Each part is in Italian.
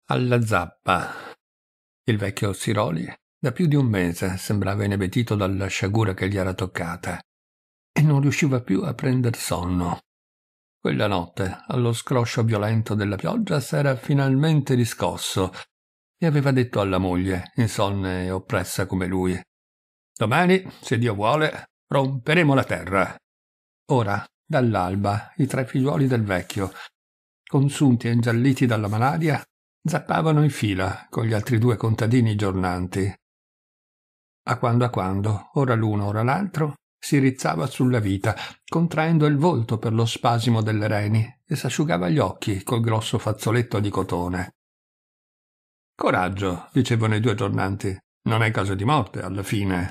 Alla zappa. Il vecchio Siroli da più di un mese sembrava inebetito dalla sciagura che gli era toccata e non riusciva più a prender sonno. Quella notte, allo scroscio violento della pioggia, s'era finalmente riscosso e aveva detto alla moglie, insonne e oppressa come lui: «Domani, se Dio vuole, romperemo la terra». Ora, dall'alba, i 3 figliuoli del vecchio, consunti e ingialliti dalla malaria, zappavano in fila con gli altri 2 contadini giornanti. A quando, ora l'uno, ora l'altro, si rizzava sulla vita, contraendo il volto per lo spasimo delle reni e s'asciugava gli occhi col grosso fazzoletto di cotone. «Coraggio», dicevano i 2 giornanti, «non è caso di morte, alla fine».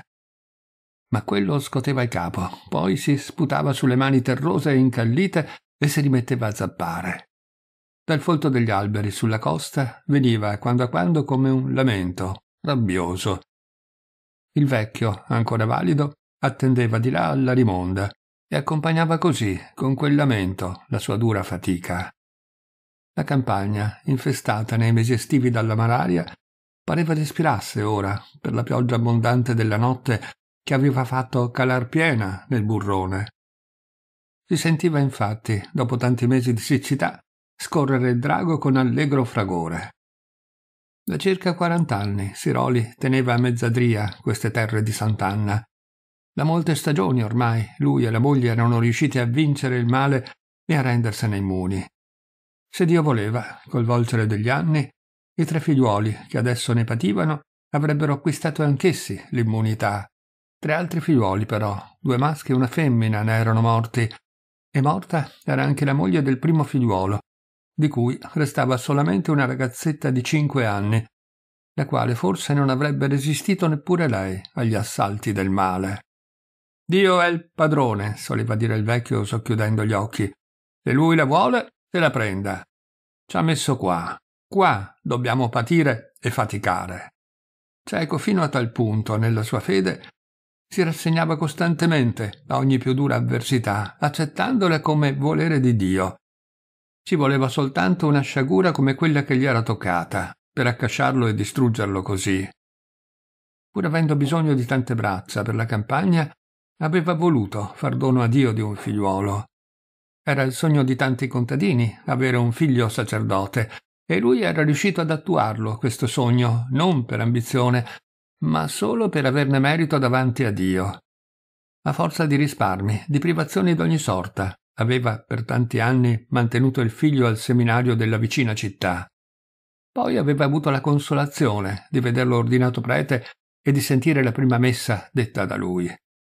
Ma quello scoteva il capo, poi si sputava sulle mani terrose e incallite e si rimetteva a zappare. Dal folto degli alberi sulla costa veniva a quando come un lamento, rabbioso. Il vecchio, ancora valido, attendeva di là alla rimonda e accompagnava così, con quel lamento, la sua dura fatica. La campagna, infestata nei mesi estivi dalla malaria, pareva respirasse ora per la pioggia abbondante della notte che aveva fatto calar piena nel burrone. Si sentiva infatti, dopo tanti mesi di siccità, scorrere il drago con allegro fragore. Da circa 40 anni Siroli teneva a mezzadria queste terre di Sant'Anna. Da molte stagioni ormai lui e la moglie erano riusciti a vincere il male e a rendersene immuni. Se Dio voleva, col volgere degli anni, i 3 figliuoli che adesso ne pativano avrebbero acquistato anch'essi l'immunità. 3 altri figliuoli però, 2 maschi e una femmina, ne erano morti, e morta era anche la moglie del primo figliuolo, di cui restava solamente una ragazzetta di 5 anni, la quale forse non avrebbe resistito neppure lei agli assalti del male. «Dio è il padrone», soleva dire il vecchio socchiudendo gli occhi. «Se lui la vuole, se la prenda. Ci ha messo qua dobbiamo patire e faticare». Cieco fino a tal punto nella sua fede, si rassegnava costantemente a ogni più dura avversità, accettandola come volere di Dio. Ci voleva soltanto una sciagura come quella che gli era toccata, per accasciarlo e distruggerlo così. Pur avendo bisogno di tante braccia per la campagna, aveva voluto far dono a Dio di un figliuolo. Era il sogno di tanti contadini avere un figlio sacerdote, e lui era riuscito ad attuarlo, questo sogno, non per ambizione, ma solo per averne merito davanti a Dio. A forza di risparmi, di privazioni d'ogni sorta, aveva per tanti anni mantenuto il figlio al seminario della vicina città. Poi aveva avuto la consolazione di vederlo ordinato prete e di sentire la prima messa detta da lui.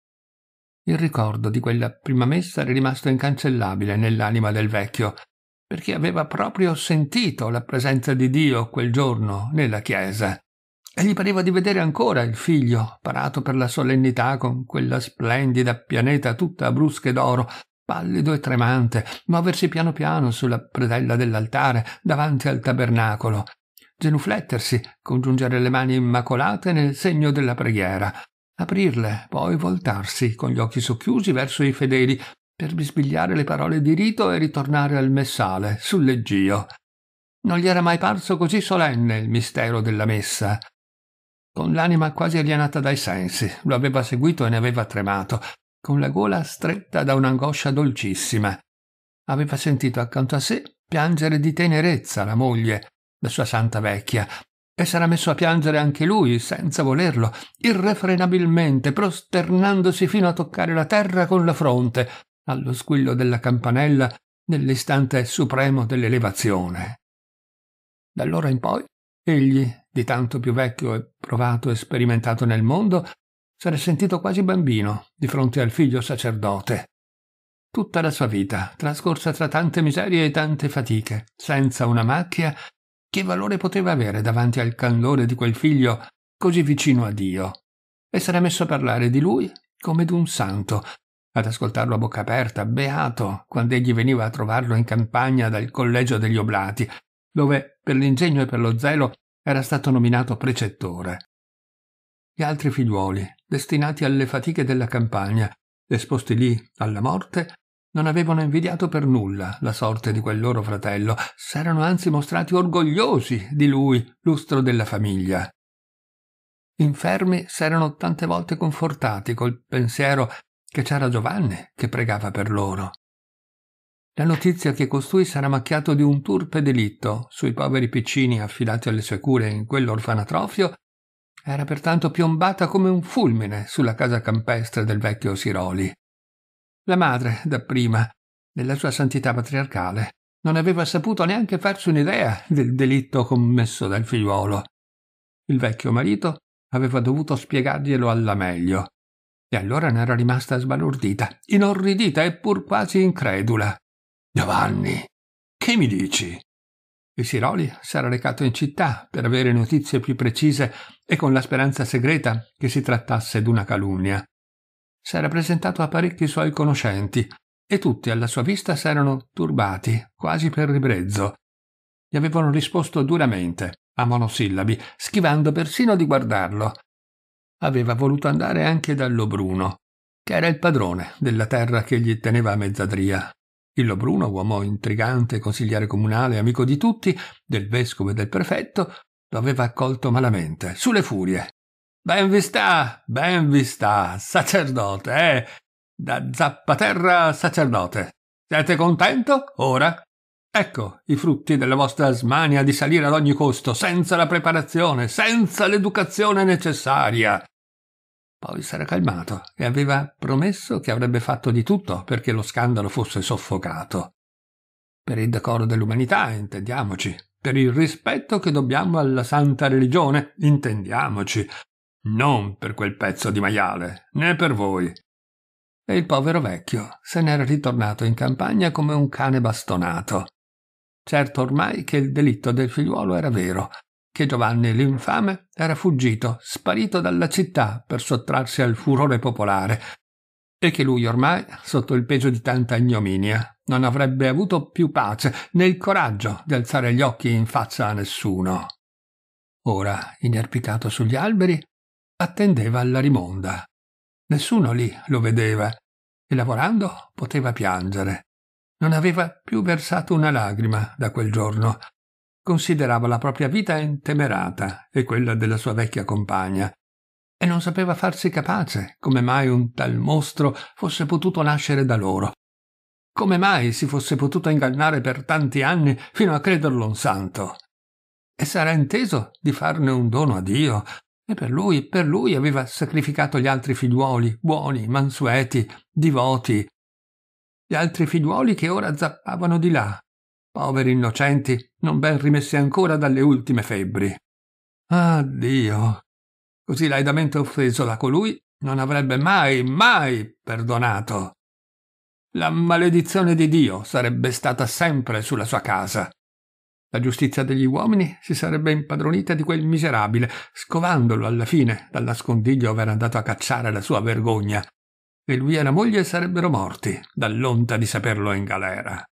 Il ricordo di quella prima messa era rimasto incancellabile nell'anima del vecchio, perché aveva proprio sentito la presenza di Dio quel giorno nella chiesa. E gli pareva di vedere ancora il figlio, parato per la solennità con quella splendida pianeta tutta a brusche d'oro, pallido e tremante, muoversi piano piano sulla predella dell'altare davanti al tabernacolo, genuflettersi, congiungere le mani immacolate nel segno della preghiera, aprirle, poi voltarsi con gli occhi socchiusi verso i fedeli per bisbigliare le parole di rito e ritornare al messale, sul leggio. Non gli era mai parso così solenne il mistero della messa. Con l'anima quasi alienata dai sensi, lo aveva seguito e ne aveva tremato, con la gola stretta da un'angoscia dolcissima. Aveva sentito accanto a sé piangere di tenerezza la moglie, la sua santa vecchia, e s'era messo a piangere anche lui, senza volerlo, irrefrenabilmente, prosternandosi fino a toccare la terra con la fronte, allo squillo della campanella, nell'istante supremo dell'elevazione. D'allora in poi, egli, di tanto più vecchio e provato e sperimentato nel mondo, s'era sentito quasi bambino di fronte al figlio sacerdote. Tutta la sua vita, trascorsa tra tante miserie e tante fatiche, senza una macchia, che valore poteva avere davanti al candore di quel figlio così vicino a Dio? E s'era messo a parlare di lui come d'un santo, ad ascoltarlo a bocca aperta, beato, quando egli veniva a trovarlo in campagna dal collegio degli oblati, dove per l'ingegno e per lo zelo era stato nominato precettore. Gli altri figliuoli, destinati alle fatiche della campagna, esposti lì alla morte, non avevano invidiato per nulla la sorte di quel loro fratello, s'erano anzi mostrati orgogliosi di lui, lustro della famiglia. Infermi s'erano tante volte confortati col pensiero che c'era Giovanni che pregava per loro. La notizia che costui s'era macchiato di un turpe delitto sui poveri piccini affidati alle sue cure in quell'orfanatrofio era pertanto piombata come un fulmine sulla casa campestre del vecchio Siroli. La madre, dapprima, nella sua santità patriarcale, non aveva saputo neanche farsi un'idea del delitto commesso dal figliuolo. Il vecchio marito aveva dovuto spiegarglielo alla meglio, e allora ne era rimasta sbalordita, inorridita e pur quasi incredula. «Giovanni, che mi dici?» Il Siroli s'era recato in città per avere notizie più precise e con la speranza segreta che si trattasse d'una calunnia. S'era presentato a parecchi suoi conoscenti e tutti alla sua vista s'erano turbati, quasi per ribrezzo. Gli avevano risposto duramente, a monosillabi, schivando persino di guardarlo. Aveva voluto andare anche da Lobruno, che era il padrone della terra che gli teneva a mezzadria. Il Lobruno, uomo intrigante, consigliere comunale, amico di tutti, del vescovo e del prefetto, lo aveva accolto malamente, sulle furie. Ben vi sta, sacerdote, da Zappaterra sacerdote. Siete contento, ora? Ecco i frutti della vostra smania di salire ad ogni costo, senza la preparazione, senza l'educazione necessaria. Poi s'era calmato e aveva promesso che avrebbe fatto di tutto perché lo scandalo fosse soffocato. Per il decoro dell'umanità, intendiamoci, per il rispetto che dobbiamo alla santa religione, intendiamoci, non per quel pezzo di maiale, né per voi. E il povero vecchio se n'era ritornato in campagna come un cane bastonato. Certo ormai che il delitto del figliuolo era vero, che Giovanni l'infame era fuggito, sparito dalla città per sottrarsi al furore popolare, e che lui ormai, sotto il peso di tanta ignominia, non avrebbe avuto più pace né il coraggio di alzare gli occhi in faccia a nessuno. Ora, inerpicato sugli alberi, attendeva alla rimonda. Nessuno lì lo vedeva e lavorando poteva piangere. Non aveva più versato una lagrima da quel giorno. Considerava la propria vita intemerata e quella della sua vecchia compagna e non sapeva farsi capace come mai un tal mostro fosse potuto nascere da loro. Come mai si fosse potuto ingannare per tanti anni fino a crederlo un santo? E s'era inteso di farne un dono a Dio. E per lui aveva sacrificato gli altri figliuoli, buoni, mansueti, divoti. Gli altri figliuoli che ora zappavano di là, poveri innocenti, non ben rimessi ancora dalle ultime febbri. Ah, Dio! Così laidamente offeso da colui, non avrebbe mai perdonato. La maledizione di Dio sarebbe stata sempre sulla sua casa. La giustizia degli uomini si sarebbe impadronita di quel miserabile, scovandolo alla fine dal nascondiglio ove era andato a cacciare la sua vergogna, e lui e la moglie sarebbero morti dall'onta di saperlo in galera.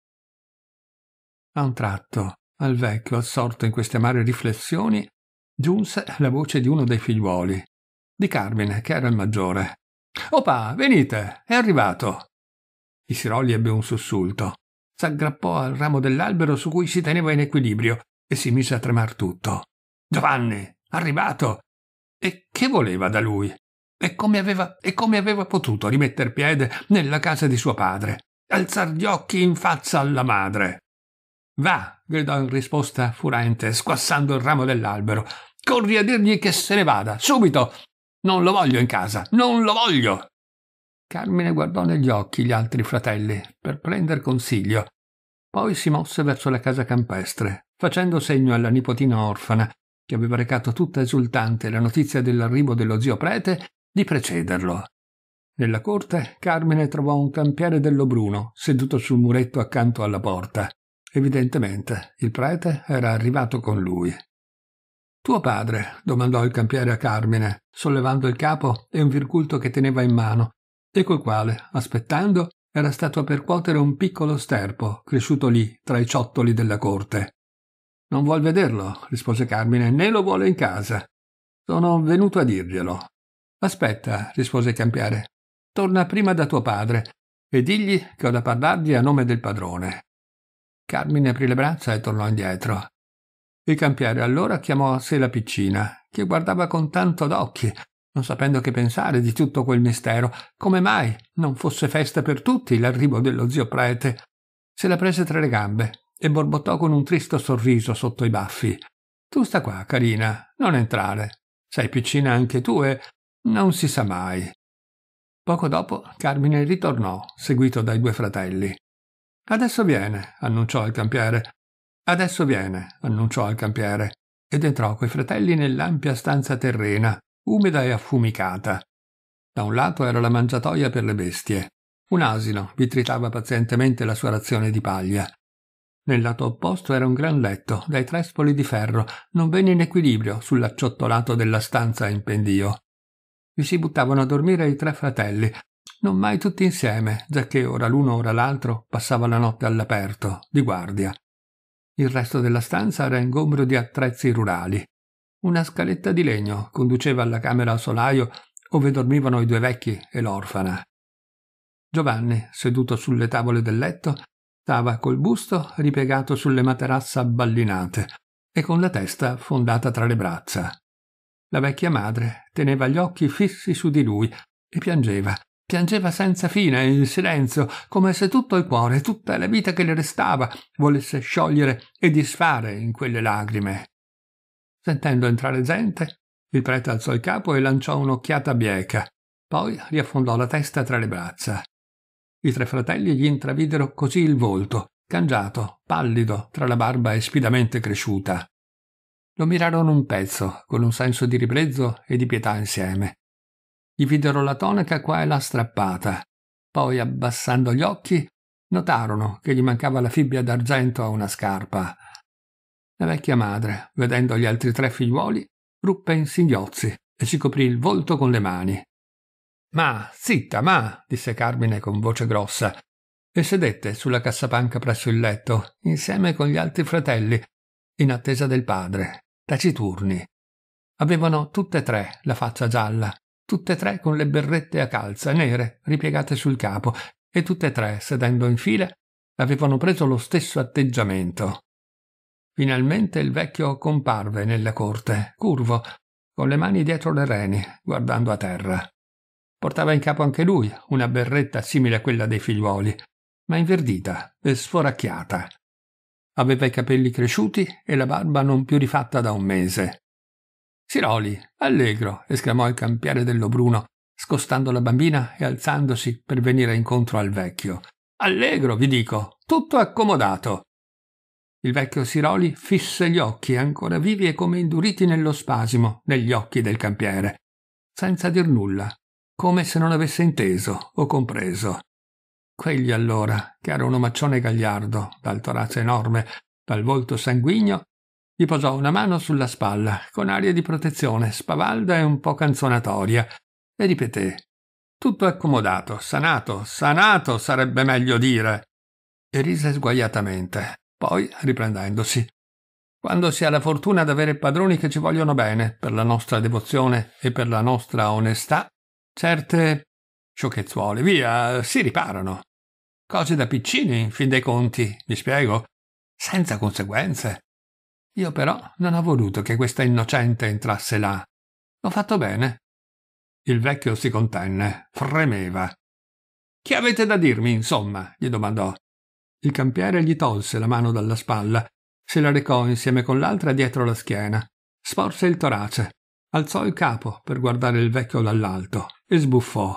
A un tratto, al vecchio, assorto in queste amare riflessioni, giunse la voce di uno dei figliuoli, di Carmine, che era il maggiore. «Opa, venite, è arrivato!» Il Siroli ebbe un sussulto. S'aggrappò al ramo dell'albero su cui si teneva in equilibrio e si mise a tremar tutto. Giovanni, arrivato! E che voleva da lui? E come aveva potuto rimetter piede nella casa di suo padre? Alzar gli occhi in faccia alla madre? «Va!» gridò in risposta furente, squassando il ramo dell'albero. «Corri a dirgli che se ne vada, subito! Non lo voglio in casa, non lo voglio!» Carmine guardò negli occhi gli altri fratelli per prender consiglio. Poi si mosse verso la casa campestre, facendo segno alla nipotina orfana, che aveva recato tutta esultante la notizia dell'arrivo dello zio prete, di precederlo. Nella corte Carmine trovò un campiere del Lobruno seduto sul muretto accanto alla porta. Evidentemente il prete era arrivato con lui. «Tuo padre?» domandò il campiere a Carmine, sollevando il capo e un virgulto che teneva in mano, e col quale, aspettando, era stato a percuotere un piccolo sterpo cresciuto lì tra i ciottoli della corte. «Non vuol vederlo», rispose Carmine, «né lo vuole in casa. Sono venuto a dirglielo». «Aspetta», rispose il campiere, «torna prima da tuo padre e digli che ho da parlargli a nome del padrone». Carmine aprì le braccia e tornò indietro. Il campiere allora chiamò a sé la piccina, che guardava con tanto d'occhi, non sapendo che pensare di tutto quel mistero. Come mai non fosse festa per tutti l'arrivo dello zio prete? Se la prese tra le gambe e borbottò con un tristo sorriso sotto i baffi: «Tu sta qua, carina, non entrare. Sei piccina anche tu e non si sa mai». Poco dopo Carmine ritornò, seguito dai 2 fratelli. «Adesso viene», annunciò il campiere. «Adesso viene», annunciò il campiere, ed entrò coi fratelli nell'ampia stanza terrena, umida e affumicata. Da un lato era la mangiatoia per le bestie. Un asino vi tritava pazientemente la sua razione di paglia. Nel lato opposto era un gran letto, dai trespoli di ferro, non bene in equilibrio sull'acciottolato della stanza in pendio. Vi si buttavano a dormire i 3 fratelli, non mai tutti insieme, giacché ora l'uno ora l'altro passava la notte all'aperto, di guardia. Il resto della stanza era ingombro di attrezzi rurali. Una scaletta di legno conduceva alla camera a solaio, ove dormivano i 2 vecchi e l'orfana. Giovanni, seduto sulle tavole del letto, stava col busto ripiegato sulle materassa ballinate e con la testa fondata tra le braccia. La vecchia madre teneva gli occhi fissi su di lui e piangeva senza fine, in silenzio, come se tutto il cuore, tutta la vita che le restava, volesse sciogliere e disfare in quelle lagrime. Sentendo entrare gente, il prete alzò il capo e lanciò un'occhiata bieca, poi riaffondò la testa tra le braccia. I 3 fratelli gli intravidero così il volto, cangiato, pallido, tra la barba ispidamente cresciuta. Lo mirarono un pezzo, con un senso di ribrezzo e di pietà insieme. Gli videro la tonaca qua e là strappata. Poi, abbassando gli occhi, notarono che gli mancava la fibbia d'argento a una scarpa. La vecchia madre, vedendo gli altri 3 figliuoli, ruppe in singhiozzi e si coprì il volto con le mani. «Ma, zitta, ma!» disse Carmine con voce grossa, e sedette sulla cassapanca presso il letto, insieme con gli altri fratelli, in attesa del padre, taciturni. Avevano tutte e 3 la faccia gialla, tutte e 3 con le berrette a calza, nere, ripiegate sul capo, e tutte e 3, sedendo in fila, avevano preso lo stesso atteggiamento. Finalmente il vecchio comparve nella corte, curvo, con le mani dietro le reni, guardando a terra. Portava in capo anche lui una berretta simile a quella dei figliuoli, ma inverdita e sforacchiata. Aveva i capelli cresciuti e la barba non più rifatta da un mese. «Siroli, allegro!» esclamò il campiere dello Bruno, scostando la bambina e alzandosi per venire incontro al vecchio. «Allegro, vi dico! Tutto accomodato!» Il vecchio Siroli fisse gli occhi, ancora vivi e come induriti nello spasimo, negli occhi del campiere, senza dir nulla, come se non avesse inteso o compreso. Quegli allora, che era un omaccione gagliardo, dal torace enorme, dal volto sanguigno, gli posò una mano sulla spalla, con aria di protezione, spavalda e un po' canzonatoria, e ripeté: «Tutto accomodato, sanato, sanato sarebbe meglio dire!» E rise sguaiatamente. Poi, riprendendosi: «Quando si ha la fortuna d'avere padroni che ci vogliono bene, per la nostra devozione e per la nostra onestà, certe sciocchezzuole, via, si riparano. Cose da piccini, in fin dei conti, mi spiego, senza conseguenze. Io però non ho voluto che questa innocente entrasse là. L'ho fatto bene». Il vecchio si contenne, fremeva. «Che avete da dirmi, insomma?» gli domandò. Il campiere gli tolse la mano dalla spalla, se la recò insieme con l'altra dietro la schiena, sporse il torace, alzò il capo per guardare il vecchio dall'alto e sbuffò.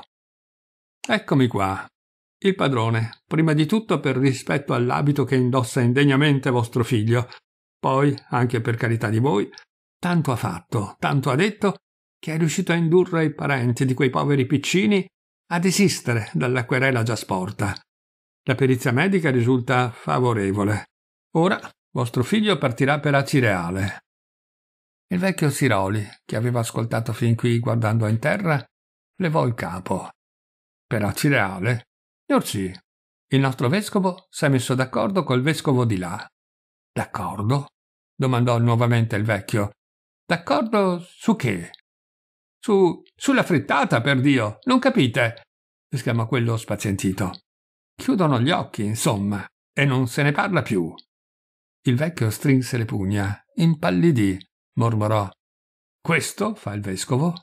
«Eccomi qua. Il padrone, prima di tutto per rispetto all'abito che indossa indegnamente vostro figlio, poi, anche per carità di voi, tanto ha fatto, tanto ha detto, che è riuscito a indurre i parenti di quei poveri piccini a desistere dalla querela già sporta. La perizia medica risulta favorevole. Ora vostro figlio partirà per Acireale». Il vecchio Siroli, che aveva ascoltato fin qui guardando in terra, levò il capo. «Per Acireale? Orsì, il nostro vescovo s'è messo d'accordo col vescovo di là». «D'accordo?» domandò nuovamente il vecchio. «D'accordo su che?» Sulla frittata, per Dio, non capite?» esclamò quello spazientito. Chiudono gli occhi, insomma, e non se ne parla più. Il vecchio strinse le pugna, impallidì, mormorò: «Questo fa il vescovo?»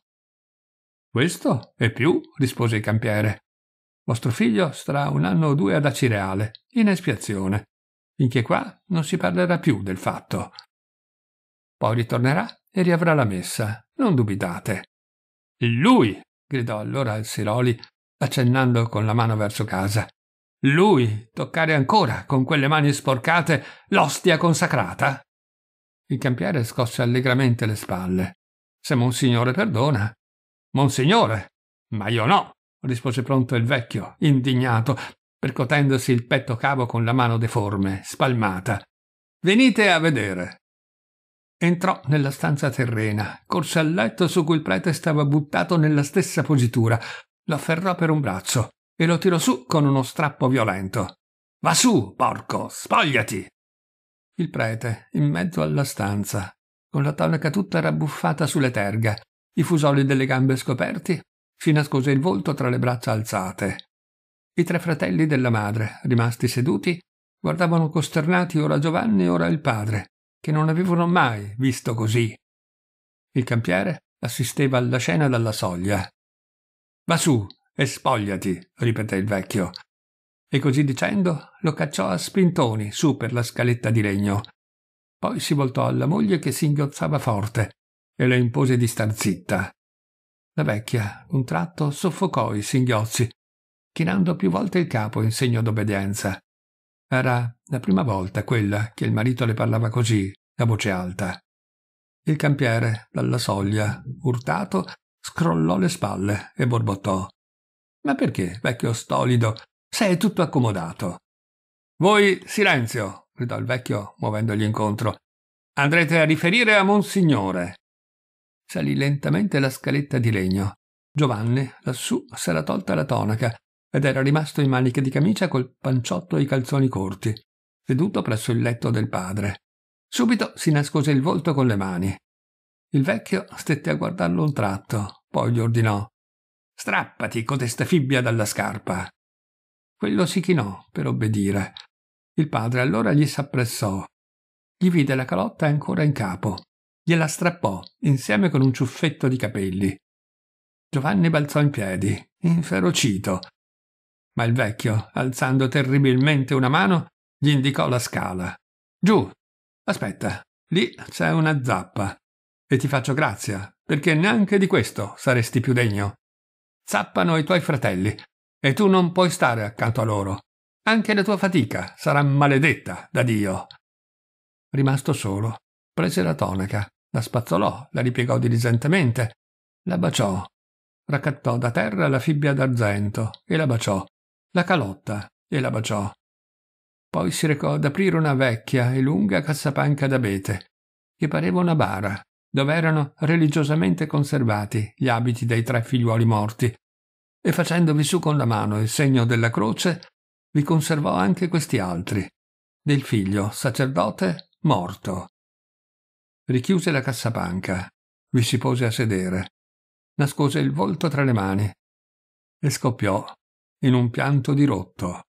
«Questo e più», rispose il campiere. «Vostro figlio starà 1 anno o 2 ad Acireale, in espiazione, finché qua non si parlerà più del fatto. Poi ritornerà e riavrà la messa, non dubitate». «Lui!» gridò allora il Siroli, accennando con la mano verso casa. «Lui toccare ancora con quelle mani sporcate l'ostia consacrata?» Il campiere scosse allegramente le spalle. «Se Monsignore perdona». «Monsignore! Ma io no!» rispose pronto il vecchio, indignato, percotendosi il petto cavo con la mano deforme, spalmata. «Venite a vedere». Entrò nella stanza terrena, corse al letto su cui il prete stava buttato nella stessa positura, lo afferrò per un braccio e lo tirò su con uno strappo violento. «Va su, porco, spogliati!» Il prete, in mezzo alla stanza, con la tonaca tutta rabbuffata sulle terga, i fusoli delle gambe scoperti, si nascose il volto tra le braccia alzate. I 3 fratelli della madre, rimasti seduti, guardavano costernati ora Giovanni e ora il padre, che non avevano mai visto così. Il campiere assisteva alla scena dalla soglia. «Va su e spogliati», ripeté il vecchio. E così dicendo lo cacciò a spintoni su per la scaletta di legno. Poi si voltò alla moglie che singhiozzava forte e le impose di star zitta. La vecchia, un tratto, soffocò i singhiozzi, chinando più volte il capo in segno d'obbedienza. Era la prima volta quella che il marito le parlava così, a voce alta. Il campiere, dalla soglia, urtato, scrollò le spalle e borbottò: «Ma perché, vecchio stolido, sei tutto accomodato?» «Voi silenzio!» gridò il vecchio, muovendogli incontro. «Andrete a riferire a Monsignore». Salì lentamente la scaletta di legno. Giovanni, lassù, s'era tolta la tonaca ed era rimasto in maniche di camicia col panciotto e i calzoni corti, seduto presso il letto del padre. Subito si nascose il volto con le mani. Il vecchio stette a guardarlo un tratto, poi gli ordinò: «Strappati codesta fibbia dalla scarpa». Quello si chinò per obbedire. Il padre allora gli s'appressò. Gli vide la calotta ancora in capo. Gliela strappò insieme con un ciuffetto di capelli. Giovanni balzò in piedi, inferocito. Ma il vecchio, alzando terribilmente una mano, gli indicò la scala. «Giù! Aspetta, lì c'è una zappa. E ti faccio grazia, perché neanche di questo saresti più degno. Zappano i tuoi fratelli, e tu non puoi stare accanto a loro. Anche la tua fatica sarà maledetta da Dio». Rimasto solo, prese la tonaca, la spazzolò, la ripiegò diligentemente, la baciò, raccattò da terra la fibbia d'argento e la baciò, la calotta e la baciò. Poi si recò ad aprire una vecchia e lunga cassapanca d'abete, che pareva una bara, dove erano religiosamente conservati gli abiti dei 3 figliuoli morti, e facendovi su con la mano il segno della croce, vi conservò anche questi altri, del figlio sacerdote morto. Richiuse la cassapanca, vi si pose a sedere, nascose il volto tra le mani e scoppiò in un pianto dirotto.